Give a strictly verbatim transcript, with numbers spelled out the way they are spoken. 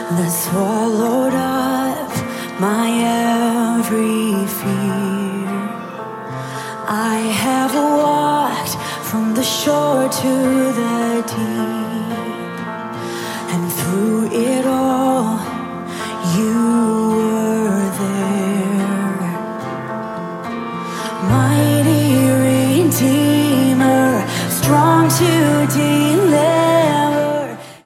that swallowed up my every fear. I have walked from the shore to the deep, and through it all, you were there. Mighty Redeemer, strong to defeat.